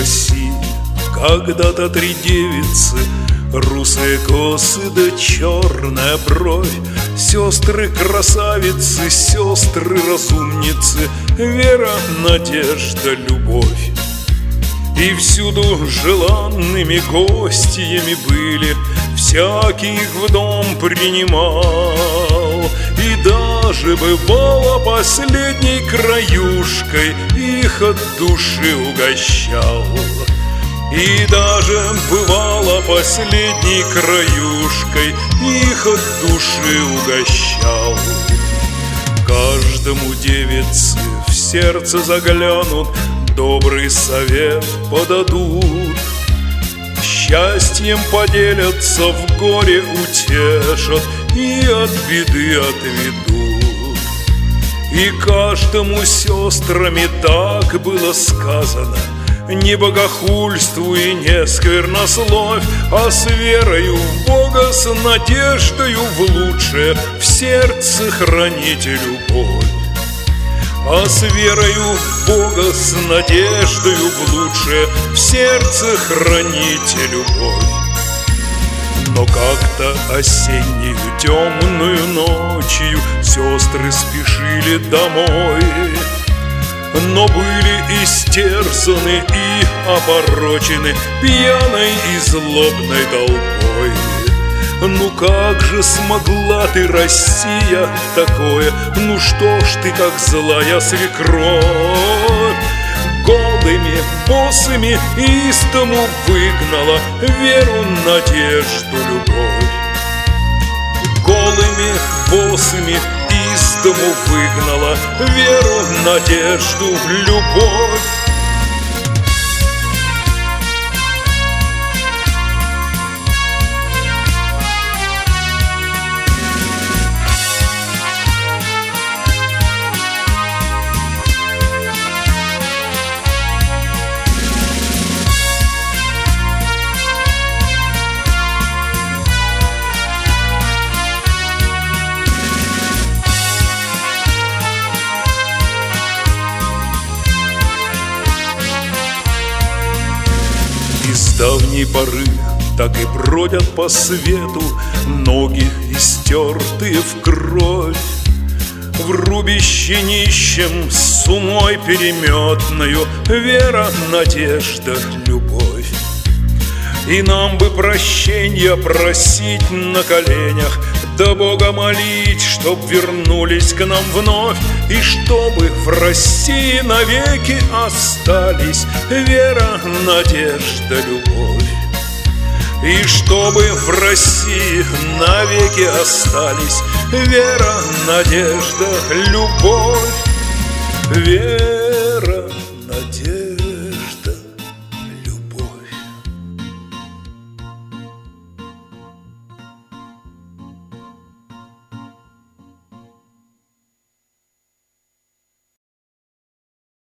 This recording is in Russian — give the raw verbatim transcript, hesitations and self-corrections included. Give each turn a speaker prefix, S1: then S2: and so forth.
S1: России когда-то три девицы, русые косы да черная бровь, сестры-красавицы, сестры-разумницы, вера, надежда, любовь. И всюду желанными гостями были, всякий их в дом принимал. И даже бывало последней краюшкой их от души угощал. И даже бывало последней краюшкой их от души угощал. Каждому девице в сердце заглянут, добрый совет подадут, счастьем поделятся, в горе утешат и от беды отведут. И каждому сестрами так было сказано: не богохульствуй и не сквернословь, а с верою в Бога, с надеждою в лучшее в сердце храните любовь. А с верою в Бога, с надеждою в лучшее в сердце храните любовь. Но как-то осеннюю темную ночью сестры спешили домой, но были истерзаны и опорочены пьяной и злобной толпой. Ну как же смогла ты, Россия, такое? Ну что ж ты, как злая свекровь, голыми, босыми из дому выгнала веру, надежду, любовь. Голыми, босыми из дому выгнала веру, надежду, любовь. С давней поры так и бродят по свету ноги, истертые в кровь, в рубище нищем с умой переметною вера, надежда, любовь. И нам бы прощенья просить на коленях, да Бога молить, чтоб вернулись к нам вновь, и чтобы в России навеки остались вера, надежда, любовь. И чтобы в России навеки остались вера, надежда, любовь. Вера